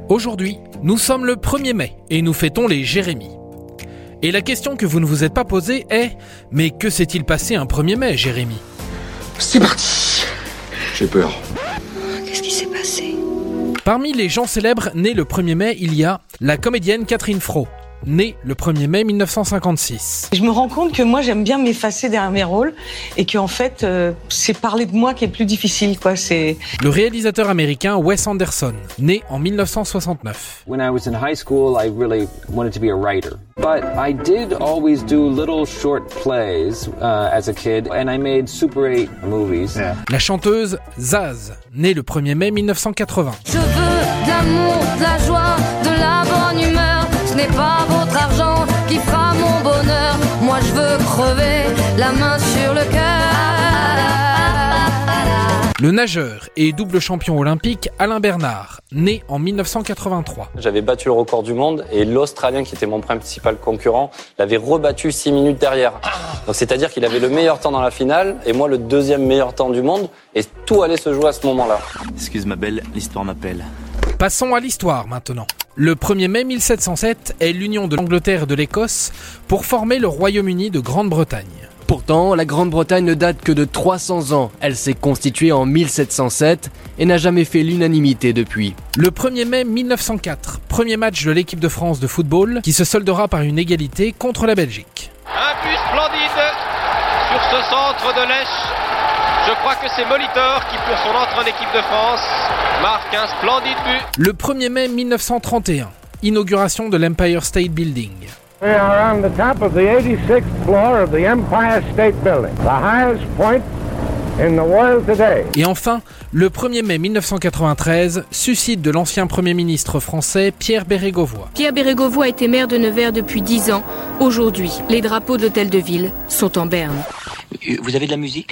Aujourd'hui, nous sommes le 1er mai et nous fêtons les Jérémies. Et la question que vous ne vous êtes pas posée est « Mais que s'est-il passé un 1er mai, Jérémy ?» C'est parti. J'ai peur. Qu'est-ce qui s'est passé ? Parmi les gens célèbres nés le 1er mai, il y a la comédienne Catherine Fro, née le 1er mai 1956. Je me rends compte que moi j'aime bien m'effacer derrière mes rôles et qu'en fait c'est parler de moi qui est plus difficile, quoi. C'est le réalisateur américain Wes Anderson, né en 1969. When I was in high school, I really wanted to be a writer. But I did always do little short plays as a kid, and I made Super 8 movies. Yeah. La chanteuse Zaz, née le 1er mai 1980. Je veux de l'amour, de la joie, de la bonne humeur. Ce n'est pas votre argent qui fera mon bonheur. Moi je veux crever, la main sur le cœur. Le nageur et double champion olympique Alain Bernard, né en 1983. J'avais battu le record du monde et l'Australien, qui était mon principal concurrent, l'avait rebattu 6 minutes derrière. Donc c'est-à-dire qu'il avait le meilleur temps dans la finale et moi le deuxième meilleur temps du monde, et tout allait se jouer à ce moment-là. Excuse ma belle, l'histoire m'appelle. Passons à l'histoire maintenant. Le 1er mai 1707 est l'union de l'Angleterre et de l'Écosse pour former le Royaume-Uni de Grande-Bretagne. Pourtant, la Grande-Bretagne ne date que de 300 ans. Elle s'est constituée en 1707 et n'a jamais fait l'unanimité depuis. Le 1er mai 1904, premier match de l'équipe de France de football qui se soldera par une égalité contre la Belgique. Un but splendide sur ce centre de Lèche. Je crois que c'est Molitor qui, pour son entrée en équipe de France, marque un splendide but. Le 1er mai 1931, inauguration de l'Empire State Building. We are on the top of the 86th floor of the Empire State Building, the highest point in the world today. Et enfin, le 1er mai 1993, suicide de l'ancien Premier ministre français Pierre Bérégovoy. Pierre Bérégovoy était maire de Nevers depuis 10 ans. Aujourd'hui, les drapeaux de l'hôtel de ville sont en berne. Vous avez de la musique là ?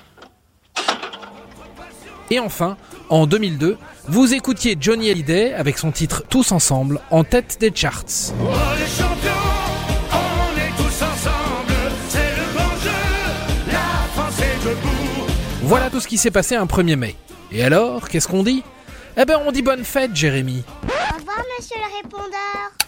Et enfin, en 2002, vous écoutiez Johnny Hallyday avec son titre Tous ensemble en tête des charts. Oh les champions, on est tous ensemble, c'est le bon jeu, la France est debout. Voilà tout ce qui s'est passé un 1er mai. Et alors, qu'est-ce qu'on dit ? Eh ben on dit bonne fête, Jérémy. Au revoir, monsieur le répondeur.